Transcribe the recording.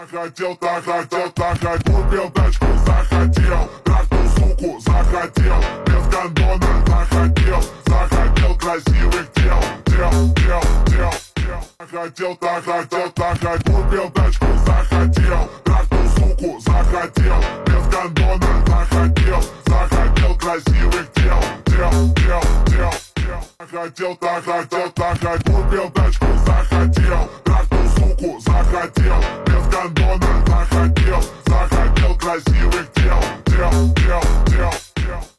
Хотел, купил тачку, захотел, трахнул суку, захотел, без гондона, захотел красивых тел. Хотел, купил тачку, захотел, трахнул суку, захотел, без гондона, захотел красивых тел. Хотел, купил тачку,